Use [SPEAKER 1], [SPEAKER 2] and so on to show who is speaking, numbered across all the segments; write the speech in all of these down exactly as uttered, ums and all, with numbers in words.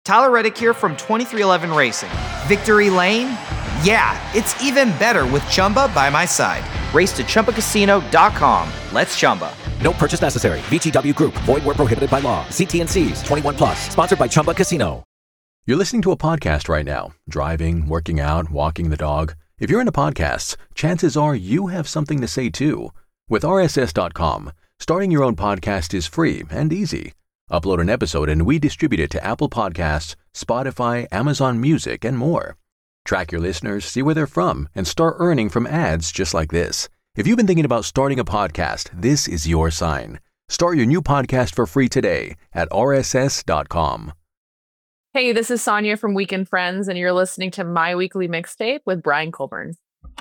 [SPEAKER 1] Tyler Reddick here from twenty-three eleven Racing. Victory Lane? Yeah, it's even better with Chumba by my side. Race to Chumba Casino dot com. Let's Chumba.
[SPEAKER 2] No purchase necessary. V G W Group. Void where prohibited by law. See T and C's. twenty-one plus. Sponsored by Chumba Casino.
[SPEAKER 3] You're listening to a podcast right now. Driving, working out, walking the dog. If you're into podcasts, chances are you have something to say too. With R S S dot com, starting your own podcast is free and easy. Upload an episode and we distribute it to Apple Podcasts, Spotify, Amazon Music, and more. Track your listeners, see where they're from, and start earning from ads just like this. If you've been thinking about starting a podcast, this is your sign. Start your new podcast for free today at R S S dot com.
[SPEAKER 4] Hey, this is Sonia from Weekend Friends, and you're listening to My Weekly Mixtape with Brian Colburn.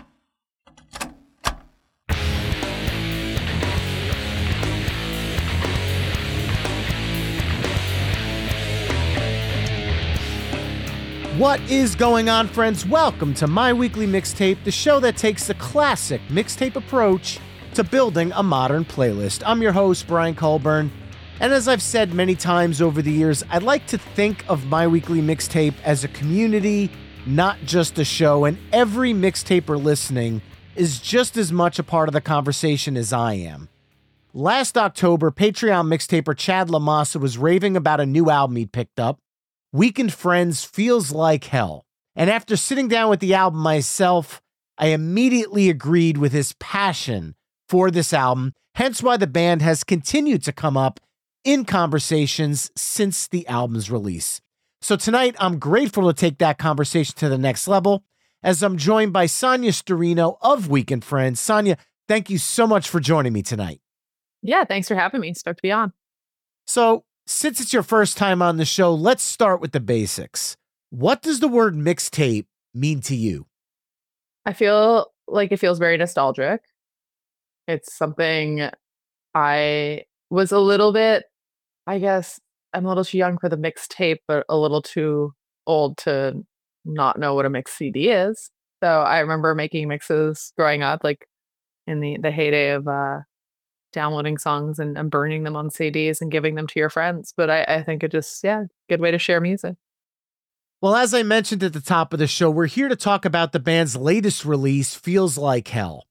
[SPEAKER 5] What is going on, friends? Welcome to My Weekly Mixtape, the show that takes the classic mixtape approach to building a modern playlist. I'm your host, Brian Colburn, and as I've said many times over the years, I'd like to think of My Weekly Mixtape as a community, not just a show, and every mixtaper listening is just as much a part of the conversation as I am. Last October, Patreon mixtaper Chad LaMassa was raving about a new album he'd picked up, Weekend Friends Feels Like Hell. And after sitting down with the album myself, I immediately agreed with his passion for this album, hence why the band has continued to come up in conversations since the album's release. So tonight, I'm grateful to take that conversation to the next level as I'm joined by Sonia Storino of Weekend Friends. Sonia, thank you so much for joining me tonight.
[SPEAKER 4] Yeah, thanks for having me. Stoked to be on.
[SPEAKER 5] So, since it's your first time on the show, let's start with the basics. What does the word mixtape mean to you?
[SPEAKER 4] I feel like it feels very nostalgic. It's something I was a little bit, I guess, I'm a little too young for the mixtape, but a little too old to not know what a mix C D is. So I remember making mixes growing up, like in the, the heyday of uh, downloading songs and, and burning them on C Ds and giving them to your friends. But I, I think it just, yeah, good way to share music.
[SPEAKER 5] Well, as I mentioned at the top of the show, we're here to talk about the band's latest release, Feels Like Hell.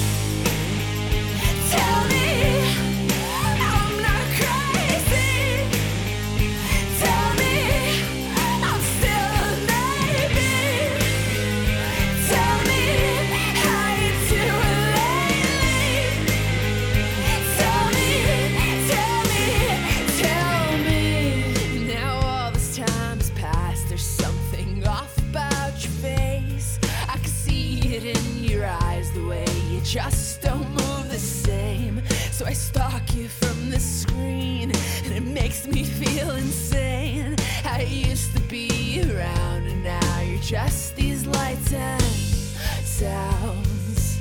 [SPEAKER 6] Just don't move the same. So I stalk you from the screen, and it makes me feel insane. I used to be around, and now you're just these lights and sounds.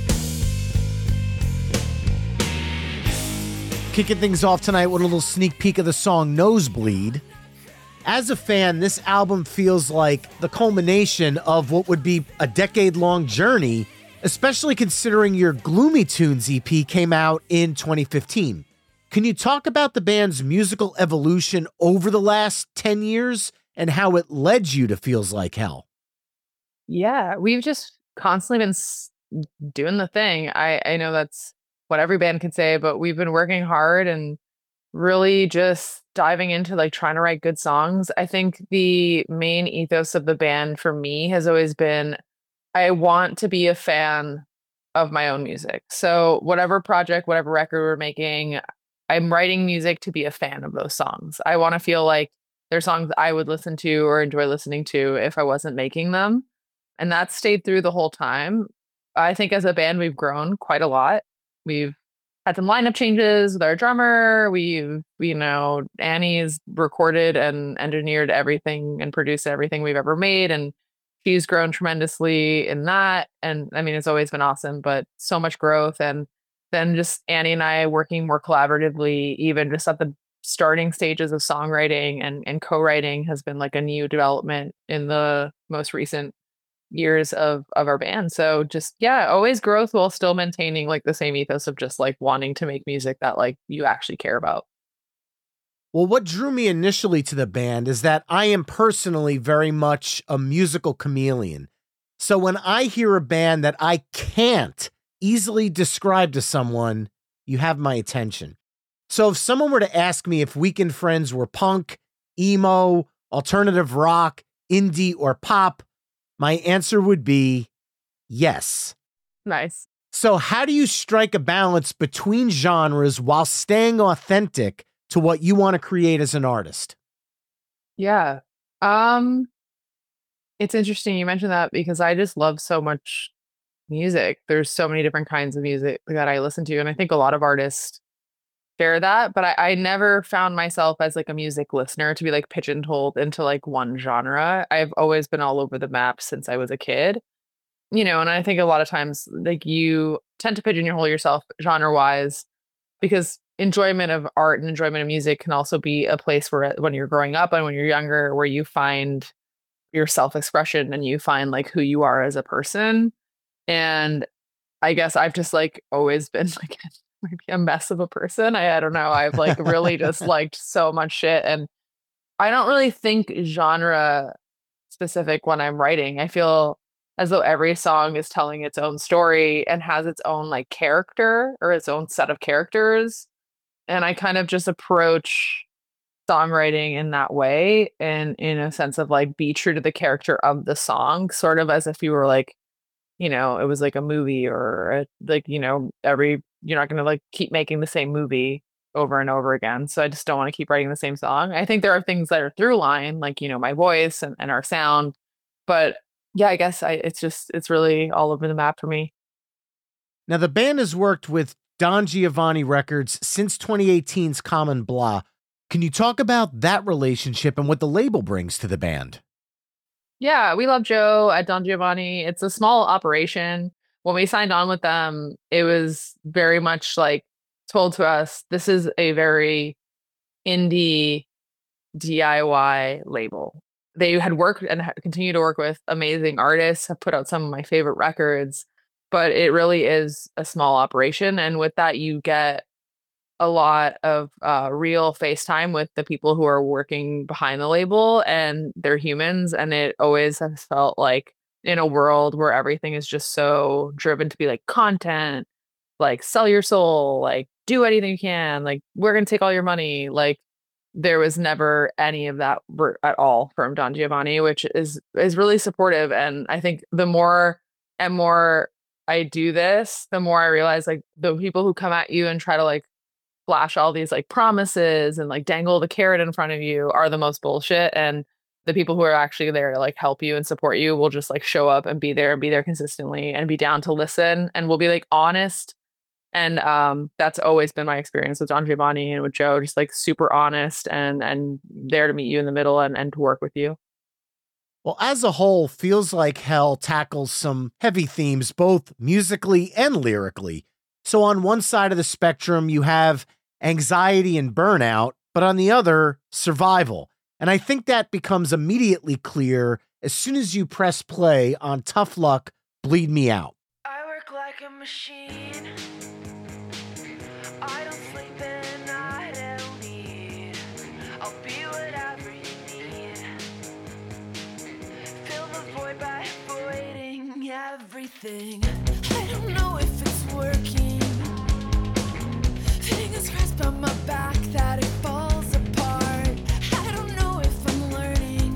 [SPEAKER 5] Kicking things off tonight with a little sneak peek of the song Nosebleed. As a fan, this album feels like the culmination of what would be a decade-long journey, especially considering your Gloomy Tunes E P came out in twenty fifteen. Can you talk about the band's musical evolution over the last ten years and how it led you to Feels Like Hell?
[SPEAKER 4] Yeah, we've just constantly been s- doing the thing. I, I know that's what every band can say, but we've been working hard and really just diving into like trying to write good songs. I think the main ethos of the band for me has always been I want to be a fan of my own music. So whatever project, whatever record we're making, I'm writing music to be a fan of those songs. I want to feel like they're songs I would listen to or enjoy listening to if I wasn't making them. And that stayed through the whole time. I think as a band, we've grown quite a lot. We've had some lineup changes with our drummer. We've, you know, Annie's recorded and engineered everything and produced everything we've ever made. And she's grown tremendously in that. And I mean, it's always been awesome, but so much growth. And then just Annie and I working more collaboratively, even just at the starting stages of songwriting and, and co-writing has been like a new development in the most recent years of, of our band. So just, yeah, always growth while still maintaining like the same ethos of just like wanting to make music that like you actually care about.
[SPEAKER 5] Well, what drew me initially to the band is that I am personally very much a musical chameleon. So when I hear a band that I can't easily describe to someone, you have my attention. So if someone were to ask me if Weekend Friends were punk, emo, alternative rock, indie, or pop, my answer would be yes.
[SPEAKER 4] Nice.
[SPEAKER 5] So how do you strike a balance between genres while staying authentic to what you want to create as an artist?
[SPEAKER 4] Yeah. Um, it's interesting you mentioned that because I just love so much music. There's so many different kinds of music that I listen to, and I think a lot of artists share that, but I, I never found myself as like a music listener to be like pigeonholed into like one genre. I've always been all over the map since I was a kid, you know, and I think a lot of times like you tend to pigeonhole yourself genre wise because enjoyment of art and enjoyment of music can also be a place where when you're growing up and when you're younger, where you find your self-expression and you find like who you are as a person. And I guess I've just like always been like maybe a mess of a person. I, I don't know. I've like really just liked so much shit. And I don't really think genre specific when I'm writing. I feel as though every song is telling its own story and has its own like character or its own set of characters. And I kind of just approach songwriting in that way and in a sense of like be true to the character of the song, sort of as if you were like, you know, it was like a movie or a, like, you know, every, you're not going to like keep making the same movie over and over again. So I just don't want to keep writing the same song. I think there are things that are through line, like, you know, my voice and, and our sound. But yeah, I guess I, it's just, it's really all over the map for me.
[SPEAKER 5] Now, the band has worked with Don Giovanni Records since twenty eighteen's Common Blah. Can you talk about that relationship and what the label brings to the band?
[SPEAKER 4] Yeah, we love Joe at Don Giovanni. It's a small operation. When we signed on with them, it was very much like told to us, this is a very indie D I Y label. They had worked and continue to work with amazing artists, have put out some of my favorite records, but it really is a small operation. And with that, you get a lot of uh, real FaceTime with the people who are working behind the label, and they're humans. And it always has felt like in a world where everything is just so driven to be like content, like sell your soul, like do anything you can, like we're going to take all your money. Like there was never any of that at all from Don Giovanni, which is, is really supportive. And I think the more and more I do this, the more I realize like the people who come at you and try to like flash all these like promises and like dangle the carrot in front of you are the most bullshit. And the people who are actually there to like help you and support you will just like show up and be there and be there consistently and be down to listen and will be like honest. And um, that's always been my experience with Don Giovanni and with Joe, just like super honest and and there to meet you in the middle and, and to work with you.
[SPEAKER 5] Well, as a whole, Feels Like Hell tackles some heavy themes, both musically and lyrically. So on one side of the spectrum, you have anxiety and burnout, but on the other, survival. And I think that becomes immediately clear as soon as you press play on Tough Luck, Bleed Me Out.
[SPEAKER 6] I work like a machine. I don't sleep and I don't eat. I'll be whatever you need. Fill the void by avoiding everything. I don't know if it's working. Fingers crossed on my back that it falls apart. I don't know if I'm learning.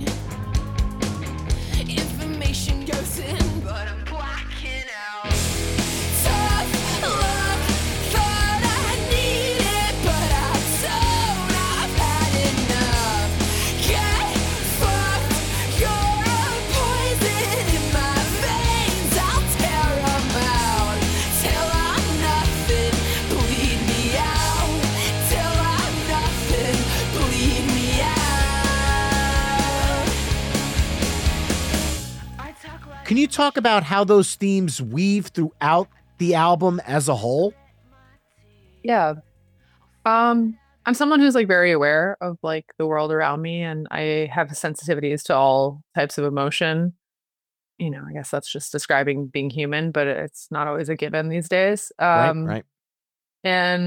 [SPEAKER 6] Information goes in, but I'm blacking out. Tough luck, thought I needed, but I don't. I've had enough. Get fucked, you're a poison in my veins. I'll tear 'em out till I'm nothing. Bleed me out till I'm nothing. Bleed me out. I talk like
[SPEAKER 5] Can you talk about how those themes weave throughout the album as a whole?
[SPEAKER 4] Yeah. Um, I'm someone who's like very aware of like the world around me, and I have sensitivities to all types of emotion. You know, I guess that's just describing being human, but it's not always a given these days. Um,
[SPEAKER 5] right, right.
[SPEAKER 4] And,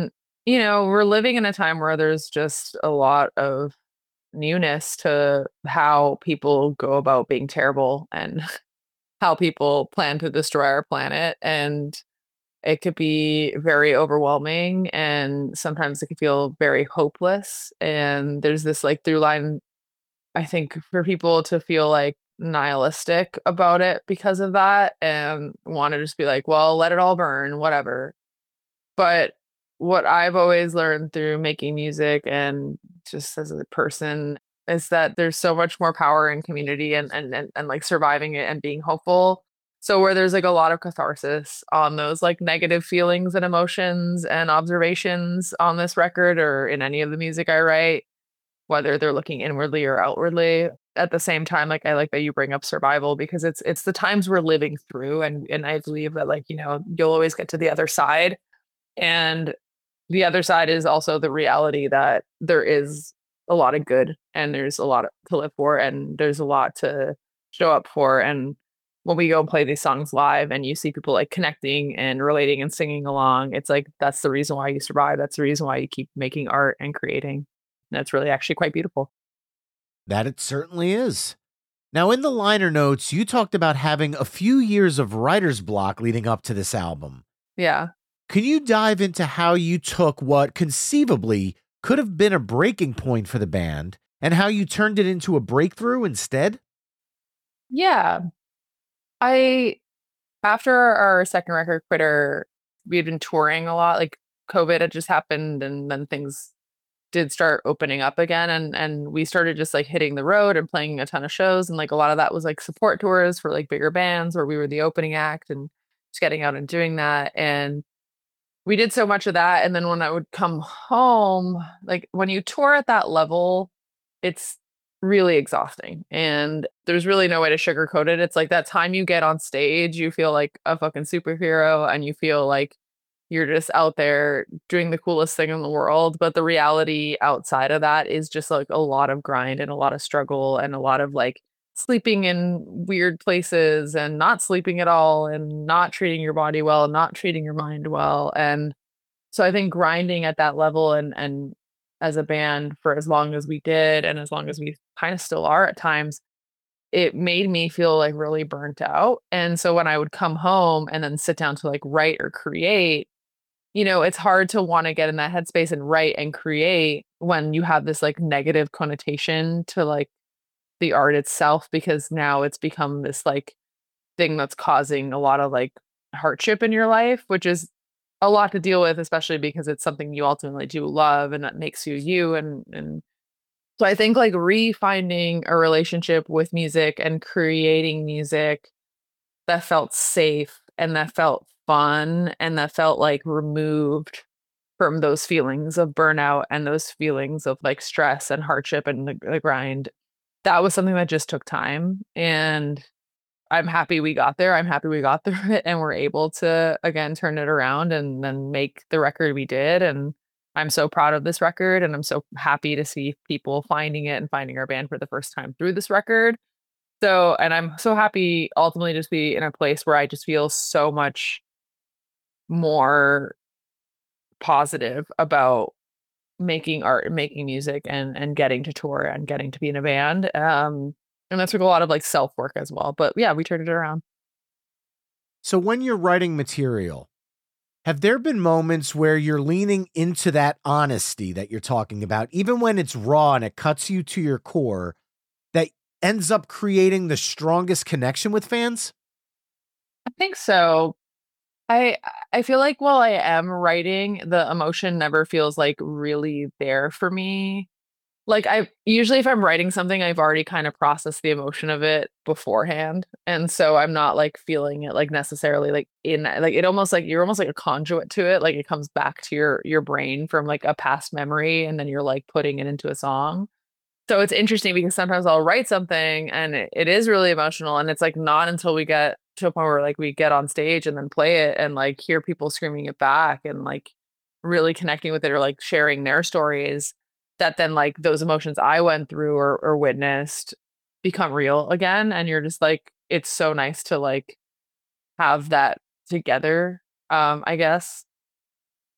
[SPEAKER 4] you know, we're living in a time where there's just a lot of newness to how people go about being terrible and how people plan to destroy our planet. And it could be very overwhelming and sometimes it can feel very hopeless. And there's this like through line, I think, for people to feel like nihilistic about it because of that and want to just be like, well, let it all burn, whatever. But what I've always learned through making music and just as a person is that there's so much more power in community and and and, and like surviving it and being hopeful. So where there's like a lot of catharsis on those like negative feelings and emotions and observations on this record or in any of the music I write, whether they're looking inwardly or outwardly. At the same time, like I like that you bring up survival because it's it's the times we're living through and and I believe that like, you know, you'll always get to the other side. And the other side is also the reality that there is a lot of good and there's a lot to live for and there's a lot to show up for. And when we go and play these songs live and you see people like connecting and relating and singing along, it's like that's the reason why you survive. That's the reason why you keep making art and creating. That's really actually quite beautiful.
[SPEAKER 5] That it certainly is. Now, in the liner notes, you talked about having a few years of writer's block leading up to this album.
[SPEAKER 4] Yeah.
[SPEAKER 5] Can you dive into how you took what conceivably could have been a breaking point for the band and how you turned it into a breakthrough instead?
[SPEAKER 4] Yeah. I, after our second record, Quitter, we had been touring a lot. Like COVID had just happened and then things did start opening up again. And, and we started just like hitting the road and playing a ton of shows. And like a lot of that was like support tours for like bigger bands where we were the opening act and just getting out and doing that. And we did so much of that. And then when I would come home, like when you tour at that level, it's really exhausting. And there's really no way to sugarcoat it. It's like that time you get on stage, you feel like a fucking superhero and you feel like you're just out there doing the coolest thing in the world. But the reality outside of that is just like a lot of grind and a lot of struggle and a lot of like sleeping in weird places and not sleeping at all and not treating your body well and not treating your mind well. And so I think grinding at that level and and as a band for as long as we did and as long as we kind of still are at times, it made me feel like really burnt out. And so when I would come home and then sit down to like write or create, you know, it's hard to want to get in that headspace and write and create when you have this like negative connotation to like the art itself, because now it's become this like thing that's causing a lot of like hardship in your life, which is a lot to deal with, especially because it's something you ultimately do love and that makes you you. And, and so I think like refinding a relationship with music and creating music that felt safe and that felt fun and that felt like removed from those feelings of burnout and those feelings of like stress and hardship and the, the grind. That was something that just took time. And I'm happy we got there. I'm happy we got through it and we're able to, again, turn it around and then make the record we did. And I'm so proud of this record. And I'm so happy to see people finding it and finding our band for the first time through this record. So, and I'm so happy ultimately just be in a place where I just feel so much more positive about making art and making music and and getting to tour and getting to be in a band. Um, and that took a lot of like self work as well. But yeah, we turned it around.
[SPEAKER 5] So when you're writing material, have there been moments where you're leaning into that honesty that you're talking about, even when it's raw and it cuts you to your core, that ends up creating the strongest connection with fans?
[SPEAKER 4] I think so. I I feel like while I am writing, the emotion never feels like really there for me. Like I usually if I'm writing something, I've already kind of processed the emotion of it beforehand. And so I'm not like feeling it like necessarily like in like it almost like you're almost like a conduit to it. Like it comes back to your your brain from like a past memory and then you're like putting it into a song. So it's interesting because sometimes I'll write something and it, it is really emotional and it's like not until we get to a point where like we get on stage and then play it and like hear people screaming it back and like really connecting with it or like sharing their stories that then like those emotions I went through or, or witnessed become real again. And you're just like, it's so nice to like have that together, um, I guess.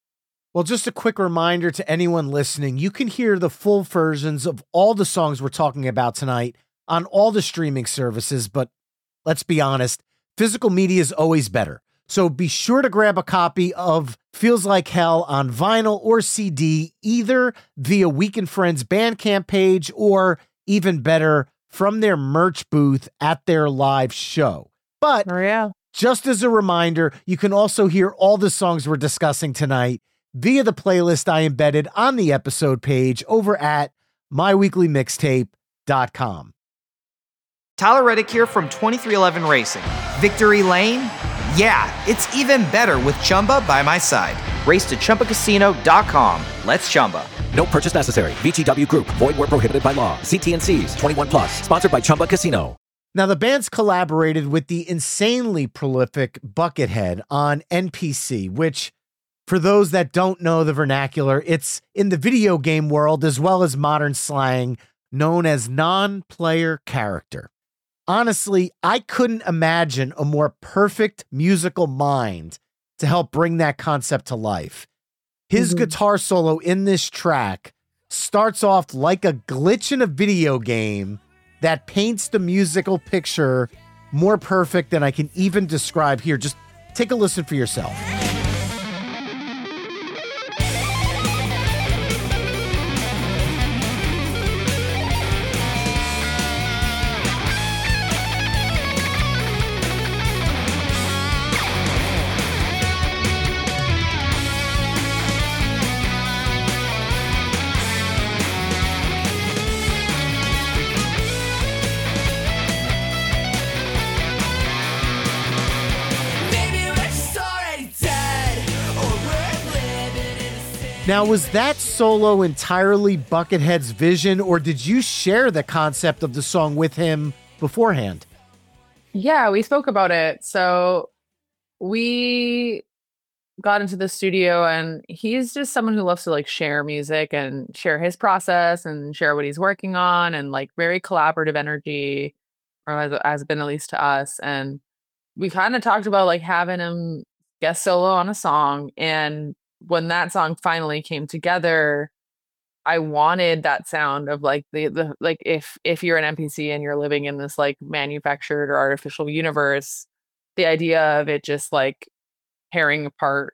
[SPEAKER 5] Well, just a quick reminder to anyone listening, you can hear the full versions of all the songs we're talking about tonight on all the streaming services, but let's be honest, physical media is always better. So be sure to grab a copy of Feels Like Hell on vinyl or C D, either via Weekend Friends Bandcamp page or, even better, from their merch booth at their live show. But
[SPEAKER 4] Oh, yeah.
[SPEAKER 5] just as a reminder, you can also hear all the songs we're discussing tonight via the playlist I embedded on the episode page over at my weekly mixtape dot com.
[SPEAKER 1] Tyler Reddick here from twenty-three eleven Racing. Victory Lane? Yeah, it's even better with Chumba by my side. Race to Chumba Casino dot com. Let's Chumba.
[SPEAKER 2] No purchase necessary. V G W Group. Void where prohibited by law. See T and C's. twenty-one plus. Sponsored by Chumba Casino.
[SPEAKER 5] Now, the band's collaborated with the insanely prolific Buckethead on N P C, which, for those that don't know the vernacular, it's in the video game world as well as modern slang known as non-player character. Honestly, I couldn't imagine a more perfect musical mind to help bring that concept to life. His
[SPEAKER 4] Mm-hmm.
[SPEAKER 5] guitar solo in this track starts off like a glitch in a video game that paints the musical picture more perfect than I can even describe here. Just take a listen for yourself.
[SPEAKER 6] Maybe we're just already dead, or we're living in a city.
[SPEAKER 5] Now, was that solo entirely Buckethead's vision, or did you share the concept of the song with him beforehand?
[SPEAKER 4] Yeah, we spoke about it. So we got into the studio, and he's just someone who loves to like share music and share his process and share what he's working on, and like very collaborative energy, or has, has been at least to us. And we kind of talked about like having him guest solo on a song. And when that song finally came together, I wanted that sound of like the, the like if if you're an N P C and you're living in this like manufactured or artificial universe, the idea of it just like tearing apart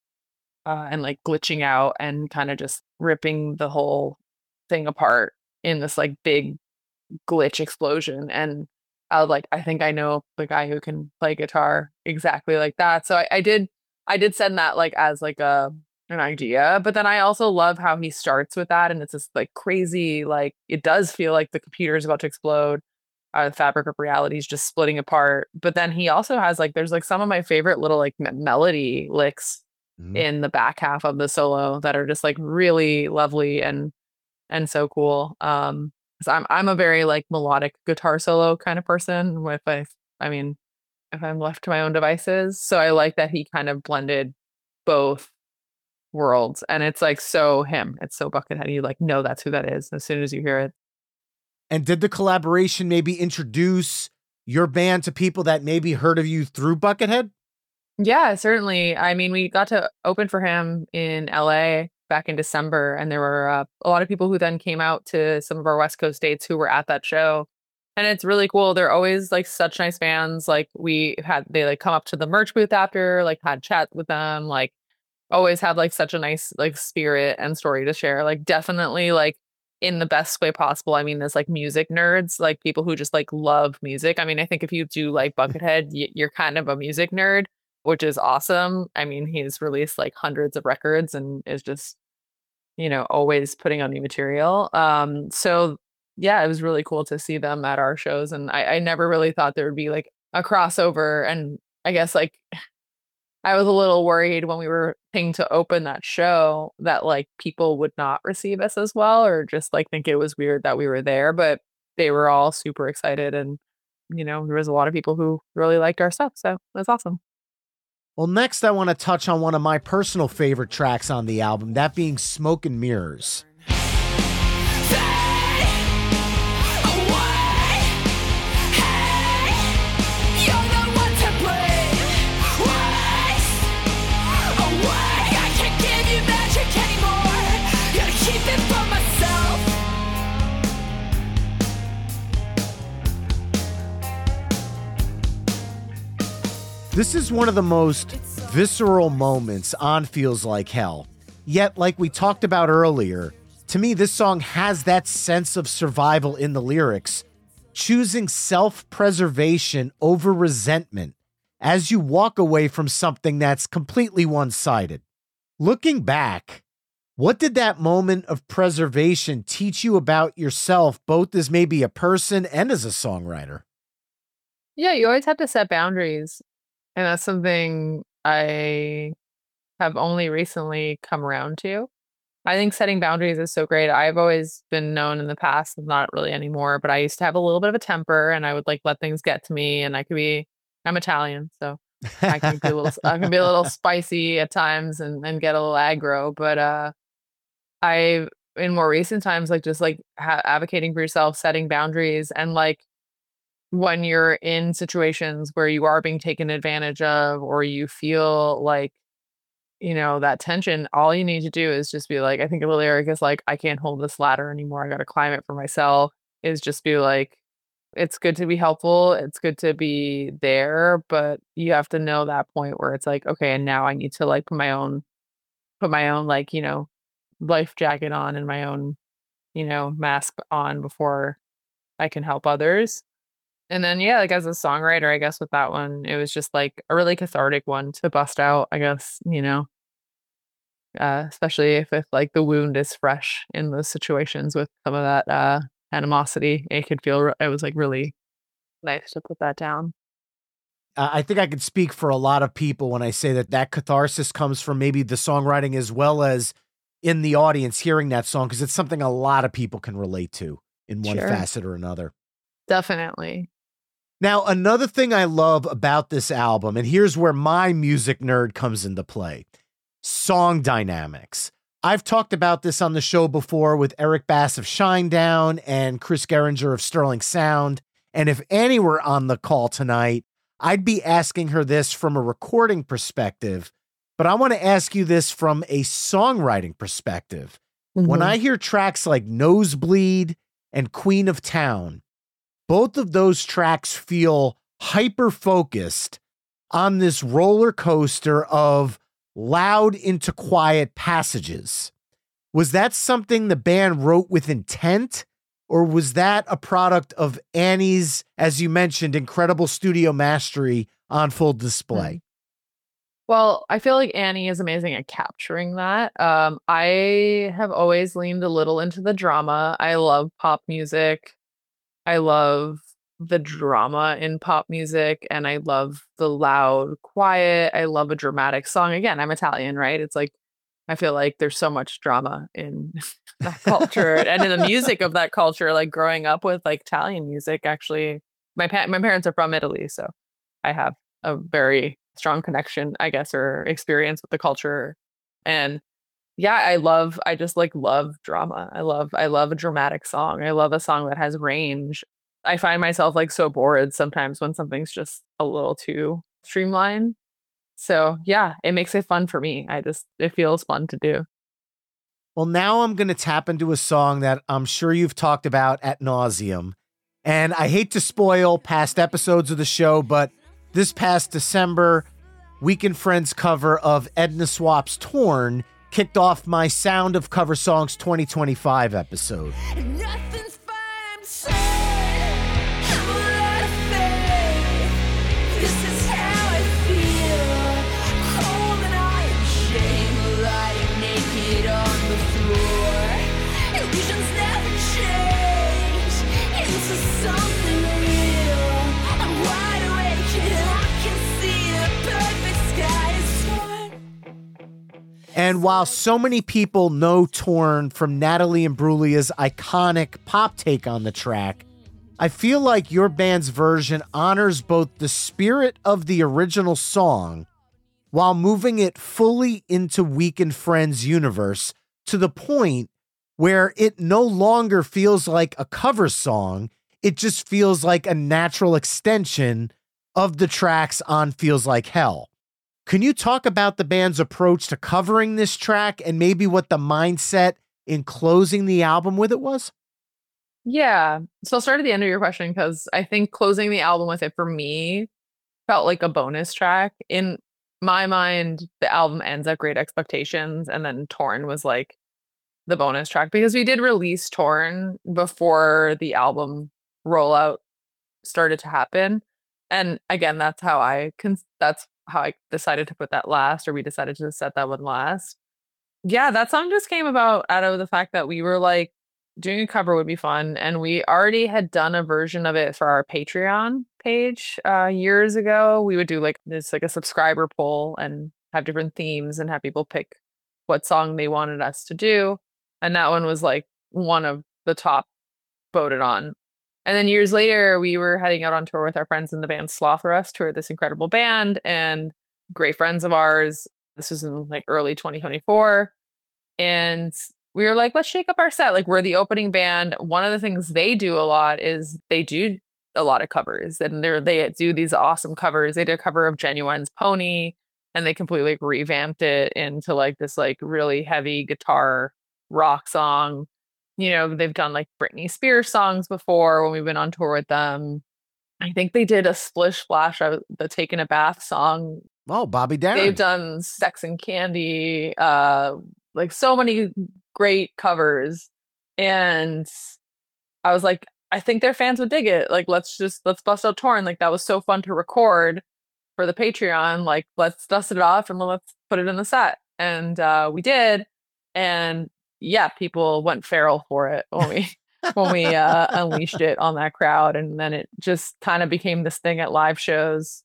[SPEAKER 4] uh, and like glitching out and kind of just ripping the whole thing apart in this like big glitch explosion. And I was like, I think I know the guy who can play guitar exactly like that. So I, I did I did send that like as like a an idea, but then I also love how he starts with that, and it's this like crazy, like it does feel like the computer is about to explode. Uh, the fabric of reality is just splitting apart. But then he also has like there's like some of my favorite little like me- melody licks
[SPEAKER 5] Mhm.
[SPEAKER 4] in the back half of the solo that are just like really lovely and and so cool. Um, 'cause I'm I'm a very like melodic guitar solo kind of person. If I I mean, if I'm left to my own devices, so I like that he kind of blended both worlds, and it's like so him. It's so Buckethead. You like know that's who that is as soon as you hear it.
[SPEAKER 5] And did the collaboration maybe introduce your band to people that maybe heard of you through Buckethead?
[SPEAKER 4] Yeah, certainly. I mean, we got to open for him in L A back in December, and there were uh, a lot of people who then came out to some of our West Coast dates who were at that show. And it's really cool. They're always like such nice fans. Like we had, they like come up to the merch booth after, like had chat with them, like always had like such a nice like spirit and story to share. Like definitely like in the best way possible. I mean, there's like music nerds, like people who just like love music. I mean, I think if you do like Buckethead, y- you're kind of a music nerd, which is awesome. I mean, he's released like hundreds of records and is just, you know, always putting out new material. Um, so yeah, it was really cool to see them at our shows. And I, I never really thought there would be like a crossover. And I guess like I was a little worried when we were pinged to open that show that like people would not receive us as well, or just like think it was weird that we were there, but they were all super excited. And, you know, there was a lot of people who really liked our stuff. So it was awesome.
[SPEAKER 5] Well, next I want to touch on one of my personal favorite tracks on the album, that being Smoke and Mirrors.
[SPEAKER 6] I can't give you magic.
[SPEAKER 5] This is one of the most visceral moments on Feels Like Hell. Yet, like we talked about earlier, to me, this song has that sense of survival in the lyrics, choosing self-preservation over resentment as you walk away from something that's completely one-sided. Looking back, what did that moment of preservation teach you about yourself, both as maybe a person and as a songwriter?
[SPEAKER 4] Yeah, you always have to set boundaries. And that's something I have only recently come around to. I think setting boundaries is so great. I've always been known in the past, not really anymore, but I used to have a little bit of a temper and I would like let things get to me and I could be, I'm Italian, so I can be a little, I can be a little spicy at times and, and get a little aggro, but uh, I, in more recent times, like just like ha- advocating for yourself, setting boundaries and like when you're in situations where you are being taken advantage of or you feel like you know, that tension, all you need to do is just be like, I think the lyric is like, I can't hold this ladder anymore. I got to climb it for myself. Is just be like, it's good to be helpful. It's good to be there, but you have to know that point where it's like, okay, and now I need to like put my own, put my own like, you know, life jacket on and my own, you know, mask on before I can help others. And then, yeah, like as a songwriter, I guess with that one, it was just like a really cathartic one to bust out, I guess, you know, uh, especially if, if like the wound is fresh in those situations with some of that uh, animosity. It could feel, it was like really nice to put that down.
[SPEAKER 5] Uh, I think I could speak for a lot of people when I say that that catharsis comes from maybe the songwriting as well as in the audience hearing that song, because it's something a lot of people can relate to in one
[SPEAKER 4] Sure.
[SPEAKER 5] facet or another.
[SPEAKER 4] Definitely.
[SPEAKER 5] Now, another thing I love about this album, and here's where my music nerd comes into play, song dynamics. I've talked about this on the show before with Eric Bass of Shinedown and Chris Geringer of Sterling Sound. And if Annie were on the call tonight, I'd be asking her this from a recording perspective, but I want to ask you this from a songwriting perspective. Mm-hmm. When I hear tracks like Nosebleed and Queen of Town, both of those tracks feel hyper-focused on this roller coaster of loud into quiet passages. Was that something the band wrote with intent, or was that a product of Annie's, as you mentioned, incredible studio mastery on full display?
[SPEAKER 4] Well, I feel like Annie is amazing at capturing that. Um, I have always leaned a little into the drama. I love pop music. I love the drama in pop music and I love the loud, quiet. I love a dramatic song. Again, I'm Italian, right? It's like, I feel like there's so much drama in that culture and in the music of that culture, like growing up with like Italian music. Actually, my pa- my parents are from Italy, so I have a very strong connection, I guess, or experience with the culture. And yeah, I love, I just like love drama. I love, I love a dramatic song. I love a song that has range. I find myself like so bored sometimes when something's just a little too streamlined. So yeah, it makes it fun for me. I just, it feels fun to do.
[SPEAKER 5] Well, now I'm going to tap into a song that I'm sure you've talked about ad nauseum. And I hate to spoil past episodes of the show, but this past December, Weekend Friends cover of Edna Swap's Torn kicked off my Sound of Cover Songs twenty twenty-five episode.
[SPEAKER 6] Nothing's fine, I'm sad. I'm a lot of faith. This is how I feel. Cold and I am shame, lying naked on the floor. Illusions never change into something real. I'm wide awake and I can see the perfect sky is torn.
[SPEAKER 5] And while so many people know Torn from Natalie Imbruglia's iconic pop take on the track, I feel like your band's version honors both the spirit of the original song while moving it fully into Weekend Friends' universe to the point where it no longer feels like a cover song. It just feels like a natural extension of the tracks on Feels Like Hell. Can you talk about the band's approach to covering this track and maybe what the mindset in closing the album with it was?
[SPEAKER 4] Yeah. So I'll start at the end of your question because I think closing the album with it for me felt like a bonus track. In my mind, the album ends at Great Expectations, and then Torn was like the bonus track because we did release Torn before the album rollout started to happen. And again, that's how I can that's how I decided to put that last, or we decided to set that one last. Yeah, that song just came about out of the fact that we were like, doing a cover would be fun, and we already had done a version of it for our Patreon page uh years ago. We would do like this like a subscriber poll and have different themes and have people pick what song they wanted us to do. And that one was like one of the top voted on. And then years later, we were heading out on tour with our friends in the band Slothrust, who are this incredible band and great friends of ours. This was in like early twenty twenty-four. And we were like, let's shake up our set. Like, we're the opening band. One of the things they do a lot is they do a lot of covers, and they're, they do these awesome covers. They did a cover of Genuine's Pony, and they completely like, revamped it into like this like really heavy guitar rock song. You know, they've done like Britney Spears songs before when we've been on tour with them. I think they did a Splish Splash of the Taking a Bath song.
[SPEAKER 5] Oh, Bobby Darin.
[SPEAKER 4] They've done Sex and Candy, uh, like so many great covers. And I was like, I think their fans would dig it. Like, let's just, let's bust out Torn. Like, that was so fun to record for the Patreon. Like, let's dust it off and let's put it in the set. And uh, we did. And yeah, people went feral for it when we when we uh, unleashed it on that crowd. And then it just kind of became this thing at live shows.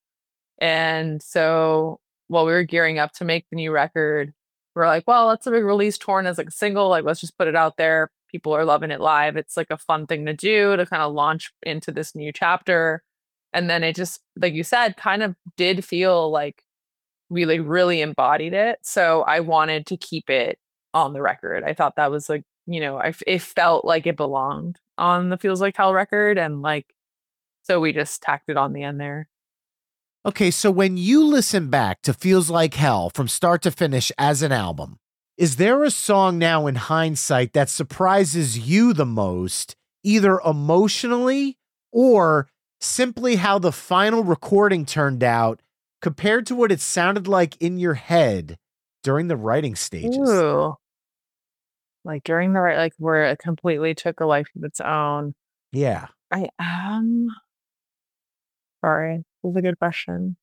[SPEAKER 4] And so while we were gearing up to make the new record, we're like, well, let's release Torn as like a single. Like, let's just put it out there. People are loving it live. It's like a fun thing to do to kind of launch into this new chapter. And then it just, like you said, kind of did feel like we like really embodied it. So I wanted to keep it on the record. I thought that was like, you know, I, it felt like it belonged on the Feels Like Hell record. And like, so we just tacked it on the end there.
[SPEAKER 5] Okay, so when you listen back to Feels Like Hell from start to finish as an album, is there a song now in hindsight that surprises you the most, either emotionally or simply how the final recording turned out compared to what it sounded like in your head during the writing stages?
[SPEAKER 4] Ooh. Like during the right, like where it completely took a life of its own.
[SPEAKER 5] Yeah.
[SPEAKER 4] I um sorry, this was a good question.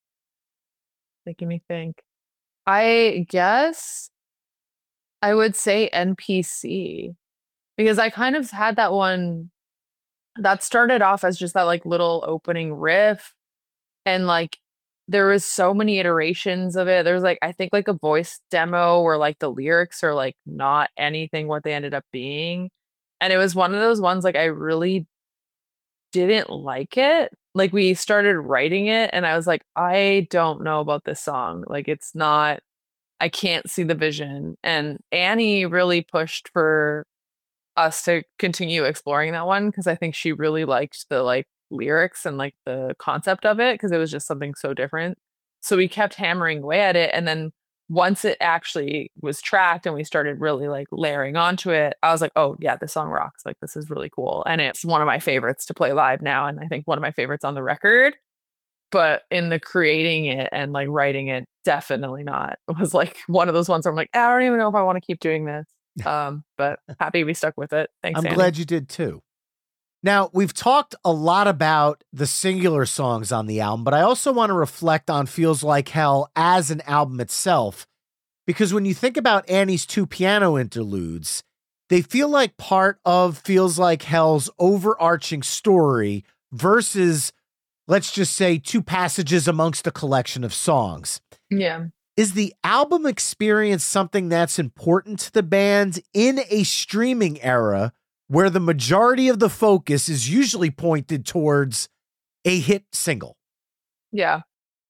[SPEAKER 4] Making me think. I guess I would say N P C, because I kind of had that one that started off as just that like little opening riff, and like there was so many iterations of it. There's like, I think like a voice demo where like the lyrics are like not anything what they ended up being. And it was one of those ones like I really didn't like it. Like we started writing it and I was like, I don't know about this song. Like it's not, I can't see the vision. And Annie really pushed for us to continue exploring that one because I think she really liked the like lyrics and like the concept of it because it was just something so different. So we kept hammering away at it, and then once it actually was tracked and we started really like layering onto it, I was like, oh yeah, this song rocks. Like this is really cool, and it's one of my favorites to play live now, and I think one of my favorites on the record. But in the creating it and like writing it, definitely not. It was like one of those ones where I'm like, I don't even know if I want to keep doing this. Um, but happy we stuck with it. Thanks.
[SPEAKER 5] I'm
[SPEAKER 4] Annie.
[SPEAKER 5] glad you did too. Now, we've talked a lot about the singular songs on the album, but I also want to reflect on Feels Like Hell as an album itself, because when you think about Annie's two piano interludes, they feel like part of Feels Like Hell's overarching story versus, let's just say, two passages amongst a collection of songs.
[SPEAKER 4] Yeah.
[SPEAKER 5] Is the album experience something that's important to the band in a streaming era where the majority of the focus is usually pointed towards a hit single?
[SPEAKER 4] Yeah.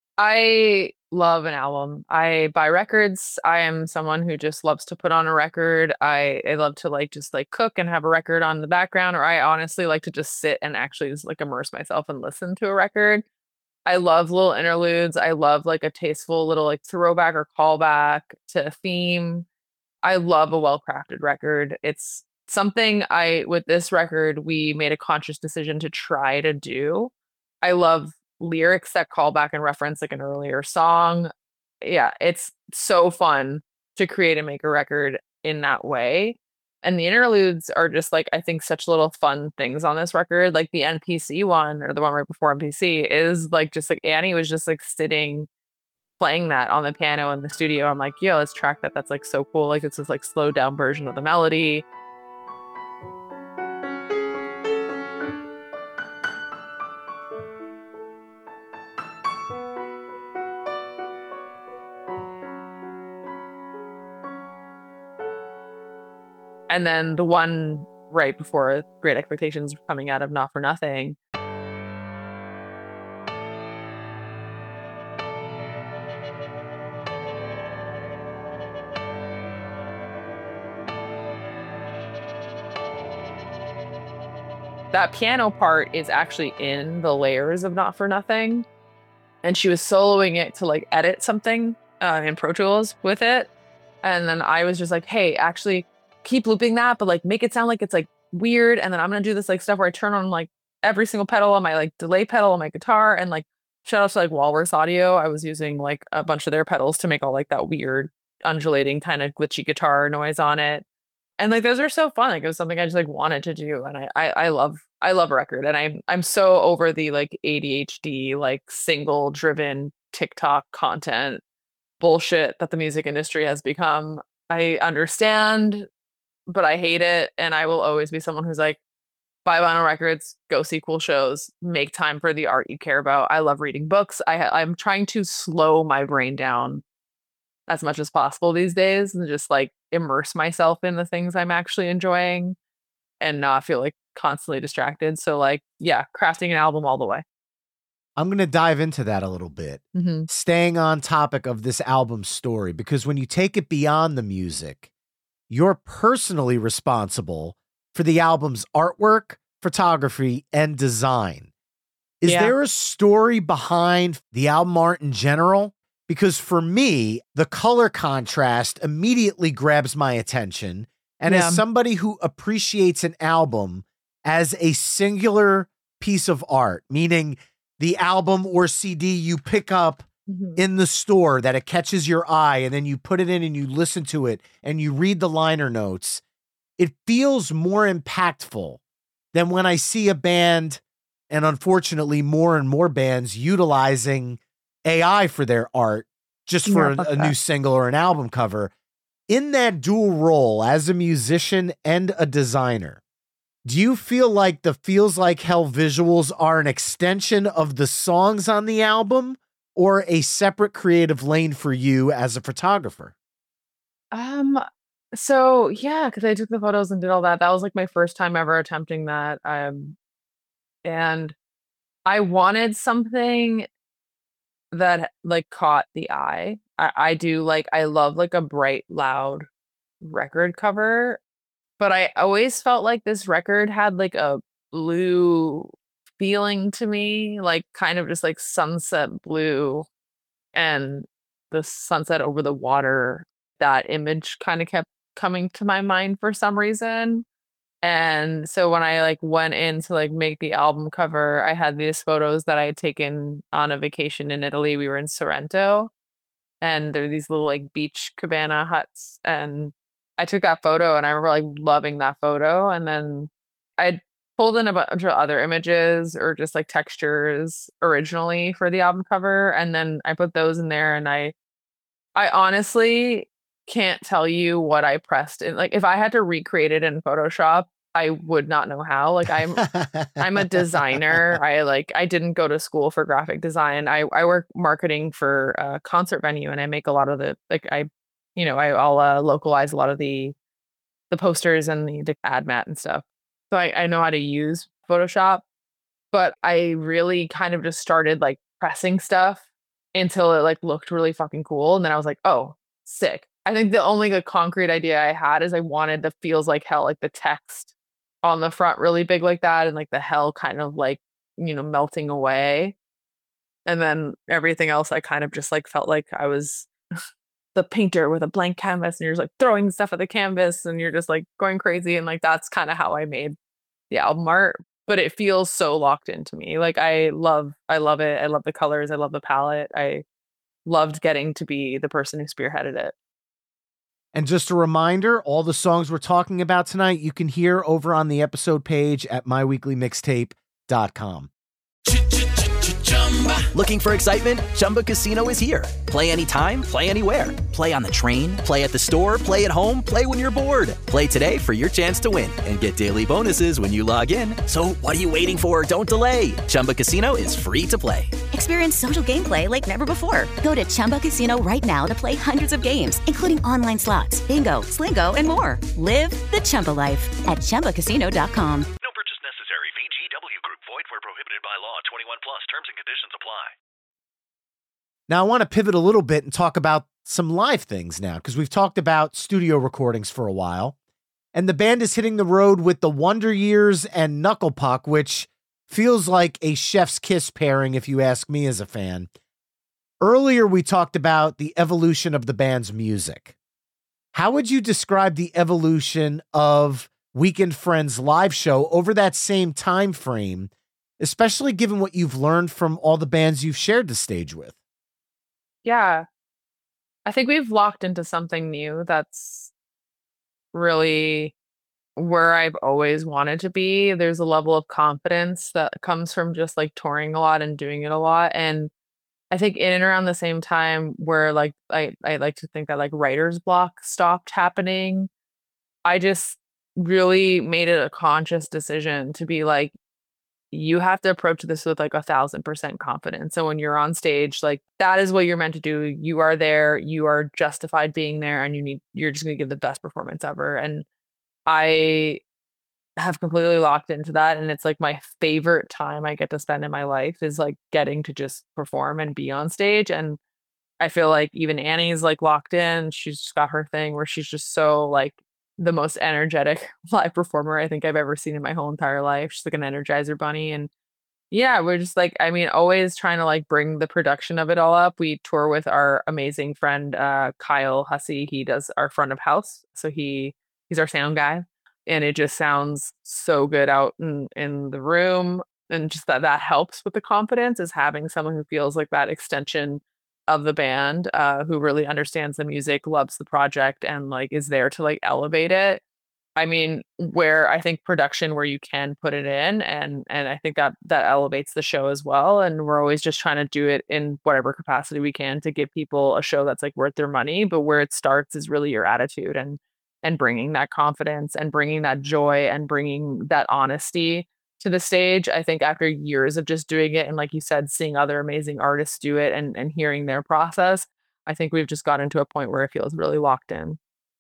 [SPEAKER 4] I love an album. I buy records. I am someone who just loves to put on a record. I, I love to like just like cook and have a record on the background, or I honestly like to just sit and actually just like immerse myself and listen to a record. I love little interludes. I love like a tasteful little like throwback or callback to a theme. I love a well-crafted record. It's something I, with this record, we made a conscious decision to try to do. I love lyrics that call back and reference like an earlier song. Yeah, it's so fun to create and make a record in that way. And the interludes are just like, I think, such little fun things on this record. Like the N P C one, or the one right before N P C, is like just like Annie was just like sitting playing that on the piano in the studio. I'm like, yo, let's track that. That's like so cool. Like it's this like slowed down version of the melody. And then the one right before Great Expectations coming out of Not for Nothing. That piano part is actually in the layers of Not for Nothing. And she was soloing it to like edit something uh, in Pro Tools with it. And then I was just like, hey, actually keep looping that, but like make it sound like it's like weird. And then I'm gonna do this like stuff where I turn on like every single pedal on my like delay pedal on my guitar. And like shout out to like Walrus Audio. I was using like a bunch of their pedals to make all like that weird undulating kind of glitchy guitar noise on it. And like those are so fun. Like it was something I just like wanted to do. And I I, I love I love a record. And I'm I'm so over the like A D H D, like single driven TikTok content bullshit that the music industry has become. I understand, but I hate it. And I will always be someone who's like, buy vinyl records, go see cool shows, make time for the art you care about. I love reading books. I I'm trying to slow my brain down as much as possible these days and just like immerse myself in the things I'm actually enjoying and not feel like constantly distracted. So like, yeah, crafting an album all the way.
[SPEAKER 5] I'm going to dive into that a little bit,
[SPEAKER 4] Mm-hmm.
[SPEAKER 5] staying on topic of this album story, because when you take it beyond the music, you're personally responsible for the album's artwork, photography, and design. Is
[SPEAKER 4] Yeah.
[SPEAKER 5] there a story behind the album art in general? Because for me, the color contrast immediately grabs my attention. And
[SPEAKER 4] Yeah.
[SPEAKER 5] as somebody who appreciates an album as a singular piece of art, meaning the album or C D you pick up
[SPEAKER 4] Mm-hmm.
[SPEAKER 5] in the store that it catches your eye and then you put it in and you listen to it and you read the liner notes, it feels more impactful than when I see a band, and unfortunately more and more bands utilizing A I for their art just for
[SPEAKER 4] Yeah,
[SPEAKER 5] a,
[SPEAKER 4] fuck
[SPEAKER 5] a
[SPEAKER 4] that.
[SPEAKER 5] new single or an album cover. In that dual role as a musician and a designer, do you feel like the Feels Like Hell visuals are an extension of the songs on the album or a separate creative lane for you as a photographer?
[SPEAKER 4] Um, so yeah, because I took the photos and did all that. That was like my first time ever attempting that. Um, and I wanted something that like caught the eye. I, I do like I love like a bright, loud record cover, but I always felt like this record had like a blue feeling to me, like kind of just like sunset blue and the sunset over the water. That image kind of kept coming to my mind for some reason. And so when I like went in to like make the album cover, I had these photos that I had taken on a vacation in Italy. We were in Sorrento and there are these little like beach cabana huts. And I took that photo and I remember like loving that photo. And then I pulled in a bunch of other images or just like textures originally for the album cover. And then I put those in there and I I honestly can't tell you what I pressed in. Like if I had to recreate it in Photoshop, I would not know how. Like I'm I'm a designer. I like I didn't go to school for graphic design. I I work marketing for a concert venue and I make a lot of the like I you know, I, I'll uh, localize a lot of the the posters and the, the ad mat and stuff. So I, I know how to use Photoshop, but I really kind of just started like pressing stuff until it like looked really fucking cool. And then I was like, oh, sick. I think the only like, concrete idea I had is I wanted the Feels Like Hell, like the text on the front really big like that. And like the hell kind of like, you know, melting away. And then everything else, I kind of just like felt like I was the painter with a blank canvas and you're just like throwing stuff at the canvas and you're just like going crazy. And like, that's kind of how I made the album art. but it feels so locked into me. Like I love, I love it. I love the colors. I love the palette. I loved getting to be the person who spearheaded it.
[SPEAKER 5] And just a reminder, all the songs we're talking about tonight, you can hear over on the episode page at my weekly mixtape dot com.
[SPEAKER 7] Looking for excitement? Chumba Casino is here. Play anytime, play anywhere. Play on the train, play at the store, play at home, play when you're bored. Play today for your chance to win and get daily bonuses when you log in. So what are you waiting for? Don't delay. Chumba Casino is free to play.
[SPEAKER 8] Experience social gameplay like never before. Go to Chumba Casino right now to play hundreds of games, including online slots, bingo, Slingo, and more. Live the Chumba life at chumba casino dot com.
[SPEAKER 9] V G W Group. Void where prohibited by law. twenty-one plus. Terms and conditions apply.
[SPEAKER 5] Now, I want to pivot a little bit and talk about some live things now, because we've talked about studio recordings for a while, and the band is hitting the road with the Wonder Years and Knuckle Puck, which feels like a chef's kiss pairing, if you ask me as a fan. Earlier, we talked about the evolution of the band's music. How would you describe the evolution of Weekend Friends live show over that same time frame, especially given what you've learned from all the bands you've shared the stage with?
[SPEAKER 4] Yeah. I think we've locked into something new that's really where I've always wanted to be. There's a level of confidence that comes from just like touring a lot and doing it a lot. And I think in and around the same time where like I, I like to think that like writer's block stopped happening, I just really made it a conscious decision to be like, you have to approach this with like a thousand percent confidence. So when you're on stage, like that is what you're meant to do. You are there, you are justified being there, and you need, you're just going to give the best performance ever. And I have completely locked into that. And it's like my favorite time I get to spend in my life is like getting to just perform and be on stage. And I feel like even Annie's like locked in. She's just got her thing where she's just so like the most energetic live performer I think I've ever seen in my whole entire life. She's like an Energizer bunny. And yeah, we're just like, I mean, always trying to like bring the production of it all up. We tour with our amazing friend, uh, Kyle Hussey. He does our front of house. So he, he's our sound guy, and it just sounds so good out in, in the room. And just that that helps with the confidence, is having someone who feels like that extension of the band, uh, who really understands the music, loves the project, and like is there to like elevate it. I mean, where I think production where you can put it in, and and I think that that elevates the show as well. And we're always just trying to do it in whatever capacity we can to give people a show that's like worth their money. But where it starts is really your attitude, and and bringing that confidence and bringing that joy and bringing that honesty to the stage. I think after years of just doing it, and like you said, seeing other amazing artists do it and, and hearing their process, I think we've just gotten to a point where it feels really locked in.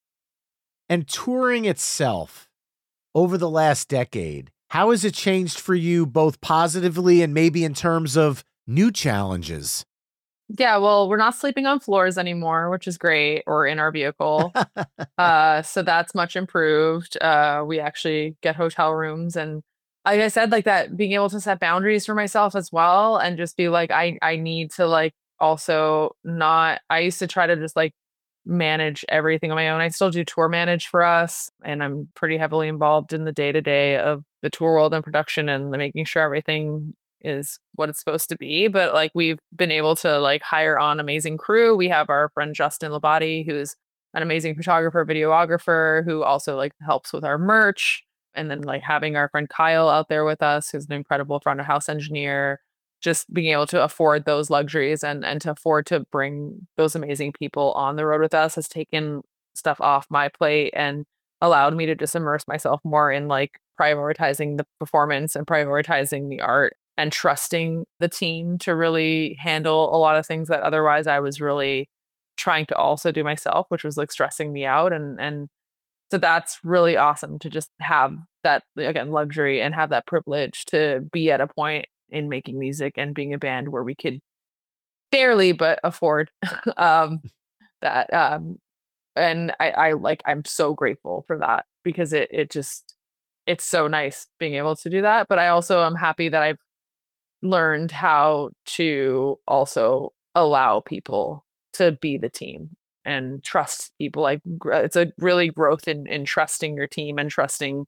[SPEAKER 5] And touring itself over the last decade, how has it changed for you, both positively and maybe in terms of new challenges?
[SPEAKER 4] Yeah, well, we're not sleeping on floors anymore, which is great, or in our vehicle. uh, so that's much improved. Uh, we actually get hotel rooms, and like I said, like that, being able to set boundaries for myself as well, and just be like, I, I need to like also not, I used to try to just like manage everything on my own. I still do tour manage for us, and I'm pretty heavily involved in the day to day of the tour world and production, and making sure everything is what it's supposed to be. But like we've been able to like hire on amazing crew. We have our friend Justin Labate, who's an amazing photographer, videographer, who also like helps with our merch. And then like having our friend Kyle out there with us, who's an incredible front of house engineer, just being able to afford those luxuries and, and to afford to bring those amazing people on the road with us has taken stuff off my plate and allowed me to just immerse myself more in like prioritizing the performance and prioritizing the art and trusting the team to really handle a lot of things that otherwise I was really trying to also do myself, which was like stressing me out. And, and, So that's really awesome to just have that, again, luxury and have that privilege to be at a point in making music and being a band where we could barely but afford um, that. Um, and I, I like, I'm so grateful for that, because it, it just, it's so nice being able to do that. But I also am happy that I've learned how to also allow people to be the team and trust people. Like it's a really growth in, in trusting your team and trusting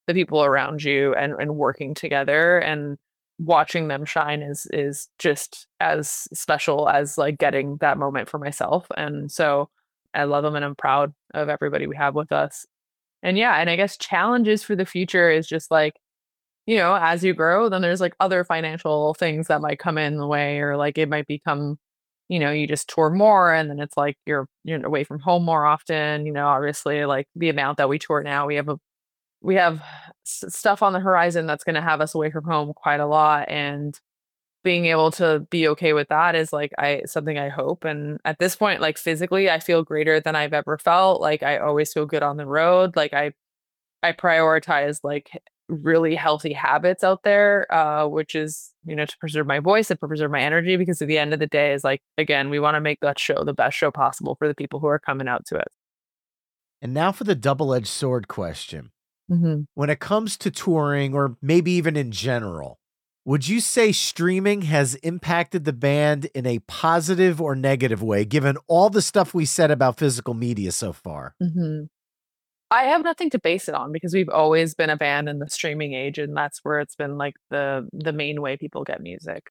[SPEAKER 4] the people around you and, and working together and watching them shine is is just as special as like getting that moment for myself. And so I love them and I'm proud of everybody we have with us. And yeah, and I guess challenges for the future is just like, you know, as you grow, then there's like other financial things that might come in the way, or like it might become, you know, you just tour more and then it's like you're you're away from home more often. You know, obviously like the amount that we tour now, we have a we have s- stuff on the horizon that's going to have us away from home quite a lot, and being able to be okay with that is like I something I hope. And at this point, like physically, I feel greater than I've ever felt. Like I always feel good on the road. Like I I prioritize like really healthy habits out there, uh, which is, you know, to preserve my voice and preserve my energy, because at the end of the day is like, again, we want to make that show the best show possible for the people who are coming out to it.
[SPEAKER 5] And now for the double-edged sword question.
[SPEAKER 4] Mm-hmm.
[SPEAKER 5] When it comes to touring, or maybe even in general, would you say streaming has impacted the band in a positive or negative way, given all the stuff we said about physical media so far?
[SPEAKER 4] Mm-hmm. I have nothing to base it on because we've always been a band in the streaming age, and that's where it's been like the the main way people get music.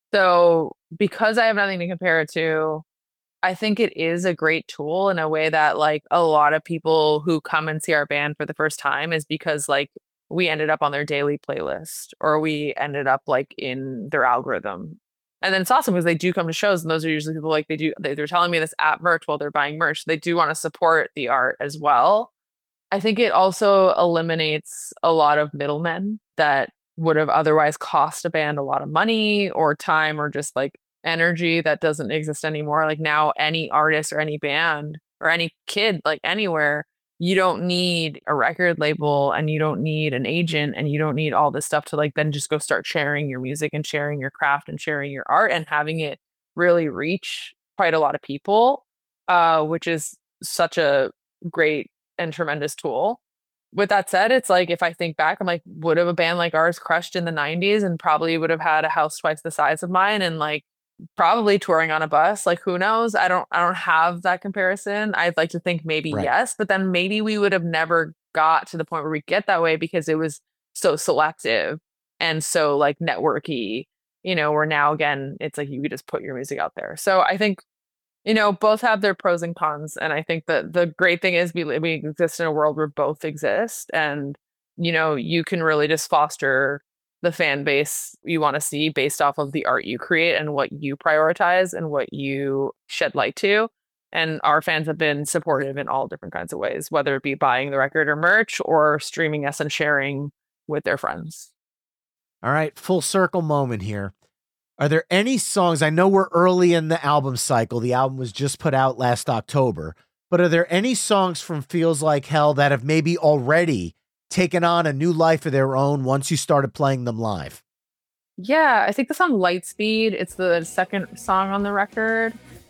[SPEAKER 4] So because I have nothing to compare it to, I think it is a great tool in a way that like a lot of people who come and see our band for the first time is because like we ended up on their daily playlist, or we ended up like in their algorithm. And then it's awesome because they do come to shows, and those are usually people like they do they, they're telling me this at merch while they're buying merch. They do want to support the art as well. I think it also eliminates a lot of middlemen that would have otherwise cost a band a lot of money or time or just like energy that doesn't exist anymore. Like now any artist or any band or any kid, like anywhere, you don't need a record label and you don't need an agent and you don't need all this stuff to like then just go start sharing your music and sharing your craft and sharing your art and having it really reach quite a lot of people, uh, which is such a great and tremendous tool. With that said, it's like if I think back, I'm like, would have a band like ours crushed in the nineties and probably would have had a house twice the size of mine and like probably touring on a bus? Like who knows? I don't I don't have that comparison. I'd like to think maybe
[SPEAKER 5] Right.
[SPEAKER 4] yes, but then maybe we would have never got to the point where we get that way because it was so selective and so like networky, you know, where now again it's like you could just put your music out there. So I think, you know, both have their pros and cons. And I think that the great thing is we, we exist in a world where both exist. And, you know, you can really just foster the fan base you want to see based off of the art you create and what you prioritize and what you shed light to. And our fans have been supportive in all different kinds of ways, whether it be buying the record or merch or streaming us and sharing with their friends.
[SPEAKER 5] All right, full circle moment here. Are there any songs, I know we're early in the album cycle, the album was just put out last October, but are there any songs from Feels Like Hell that have maybe already taken on a new life of their own once you started playing them live?
[SPEAKER 4] Yeah, I think the song Lightspeed, it's the second song on the record.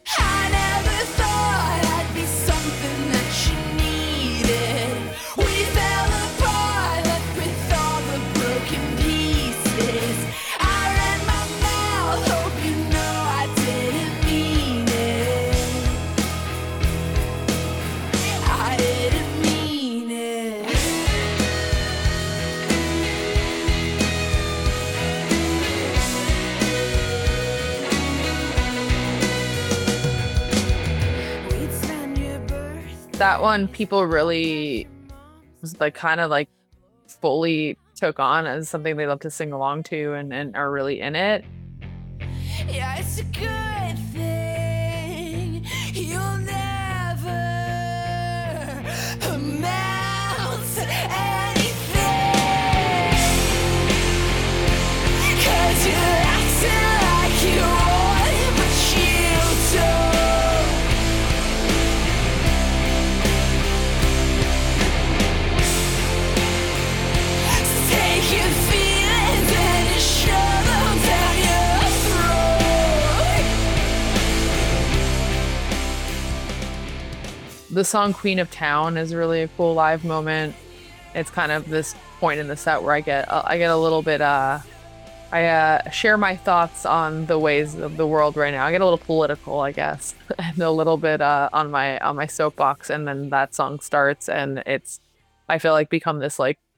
[SPEAKER 6] I never thought I'd be something that you needed. We fell apart, left with all the broken pieces. I ran my mouth, hope you know I didn't mean it. I didn't mean it. We'd spend your birthday.
[SPEAKER 4] That one people really was like kind of like fully took on as something they love to sing along to and, and are really in it.
[SPEAKER 6] Yeah, it's a good thing you'll never amount to anything. 'Cause you're acting like you want, but you don't. So take your feelings and you shove them down your throat.
[SPEAKER 4] The song Queen of Town is really a cool live moment. It's kind of this point in the set where I get uh, I get a little bit uh I uh, share my thoughts on the ways of the world right now. I get a little political, I guess, and a little bit uh, on my on my soapbox, and then that song starts, and it's I feel like become this like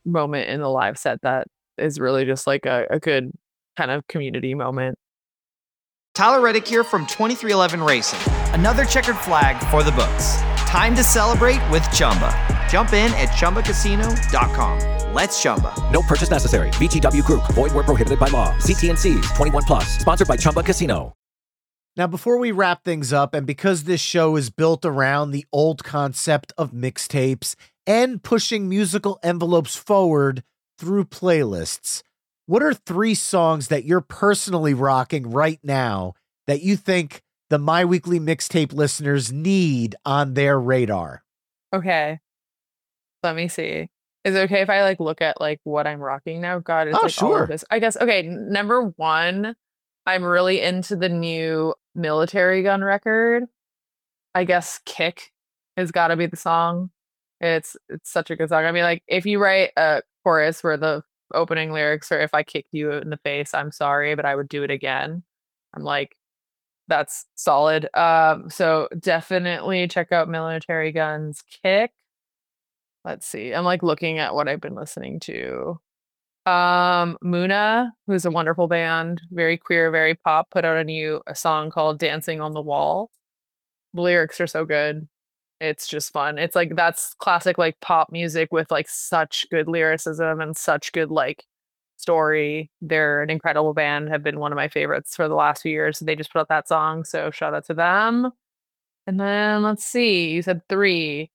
[SPEAKER 4] moment in the live set that is really just like a, a good kind of community moment.
[SPEAKER 1] Tyler Reddick here from twenty-three eleven Racing. Another checkered flag for the books. Time to celebrate with Chumba. Jump in at chumba casino dot com. Let's Chumba.
[SPEAKER 2] No purchase necessary. V G W Group. Void where prohibited by law. See T and C's. twenty-one plus. Sponsored by Chumba Casino.
[SPEAKER 5] Now, before we wrap things up, and because this show is built around the old concept of mixtapes and pushing musical envelopes forward through playlists, what are three songs that you're personally rocking right now that you think the My Weekly Mixtape listeners need on their radar?
[SPEAKER 4] Okay. Let me see. Is it okay if I like look at like what I'm rocking now? God, it's
[SPEAKER 5] Oh,
[SPEAKER 4] like all
[SPEAKER 5] sure.
[SPEAKER 4] of this. I guess, okay, n- number one, I'm really into the new Military Gun record. I guess Kick has got to be the song. It's it's such a good song. I mean, like, if you write a chorus where the opening lyrics are, "If I kicked you in the face, I'm sorry, but I would do it again," I'm like, that's solid. Um, so definitely check out Military Gun's Kick. Let's see. I'm like looking at what I've been listening to. Um, Muna, who's a wonderful band, very queer, very pop, put out a new a song called Dancing on the Wall. The lyrics are so good. It's just fun. It's like that's classic like pop music with like such good lyricism and such good like story. They're an incredible band, have been one of my favorites for the last few years. They just put out that song, so shout out to them. And then let's see, you said three.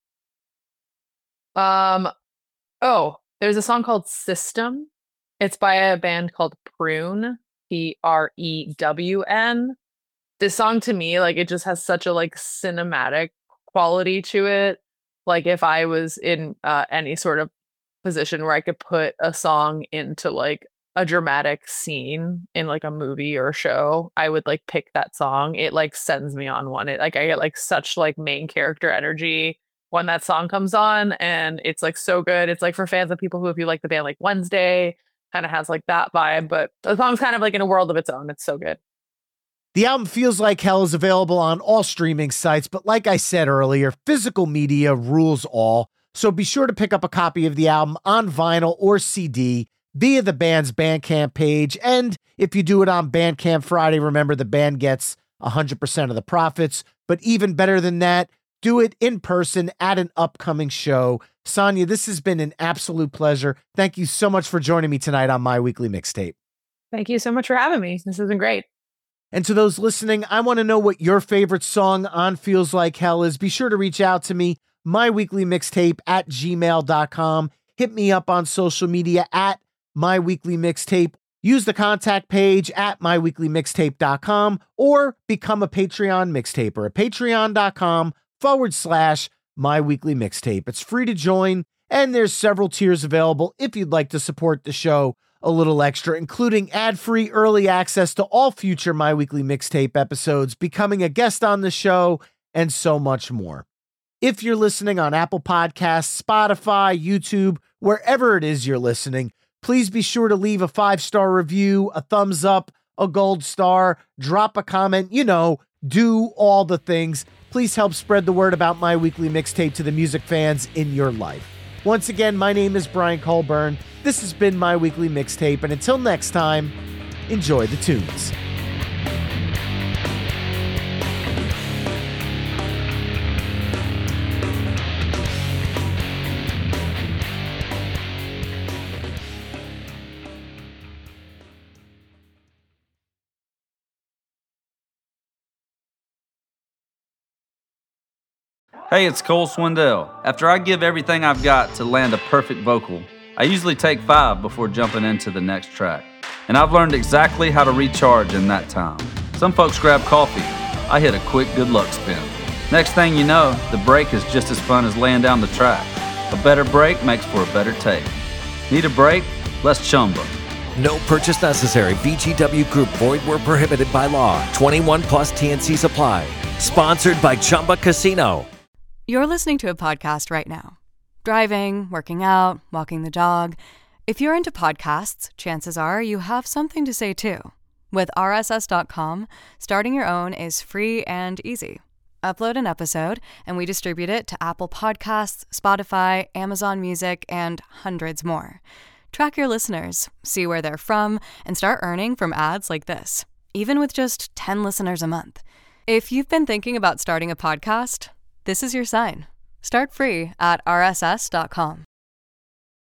[SPEAKER 4] Um, oh, there's a song called System. It's by a band called Prune, P R E W N. This song to me, like, it just has such a like cinematic quality to it. Like, if I was in uh, any sort of position where I could put a song into like a dramatic scene in like a movie or a show, I would like pick that song. It like sends me on one. It like I get like such like main character energy when that song comes on, and it's like so good. It's like for fans of people who, if you like the band like Wednesday, kind of has like that vibe, but the song's kind of like in a world of its own. It's so good.
[SPEAKER 5] The album Feels Like Hell is available on all streaming sites, but like I said earlier, physical media rules all. So be sure to pick up a copy of the album on vinyl or C D via the band's Bandcamp page. And if you do it on Bandcamp Friday, remember the band gets one hundred percent of the profits. But even better than that, do it in person at an upcoming show. Sonia, this has been an absolute pleasure. Thank you so much for joining me tonight on My Weekly Mixtape.
[SPEAKER 4] Thank you so much for having me. This has been great.
[SPEAKER 5] And to those listening, I want to know what your favorite song on Feels Like Hell is. Be sure to reach out to me, myweeklymixtape at gmail dot com. Hit me up on social media at myweeklymixtape. Use the contact page at myweeklymixtape dot com or become a Patreon mixtaper at patreon.com forward slash myweeklymixtape. It's free to join, and there's several tiers available if you'd like to support the show a little extra, including ad-free early access to all future My Weekly Mixtape episodes, becoming a guest on the show, and so much more. If you're listening on Apple Podcasts, Spotify, YouTube, wherever it is you're listening, please be sure to leave a five-star review, a thumbs up, a gold star, drop a comment, you know, do all the things. Please help spread the word about My Weekly Mixtape to the music fans in your life. Once again, my name is Brian Colburn. This has been My Weekly Mixtape, and until next time, enjoy the tunes.
[SPEAKER 10] Hey, it's Cole Swindell. After I give everything I've got to land a perfect vocal, I usually take five before jumping into the next track. And I've learned exactly how to recharge in that time. Some folks grab coffee. I hit a quick good luck spin. Next thing you know, the break is just as fun as laying down the track. A better break makes for a better take. Need a break? Let's Chumba.
[SPEAKER 2] No purchase necessary. V G W Group. Void where prohibited by law. twenty-one plus T and C supply. Sponsored by Chumba Casino.
[SPEAKER 11] You're listening to a podcast right now. Driving, working out, walking the dog. If you're into podcasts, chances are you have something to say too. With R S S dot com, starting your own is free and easy. upload an episode, and we distribute it to Apple Podcasts, Spotify, Amazon Music, and hundreds more. Track your listeners, see where they're from, and start earning from ads like this, even with just ten listeners a month. If you've been thinking about starting a podcast, this is your sign. Start free at R S S dot com.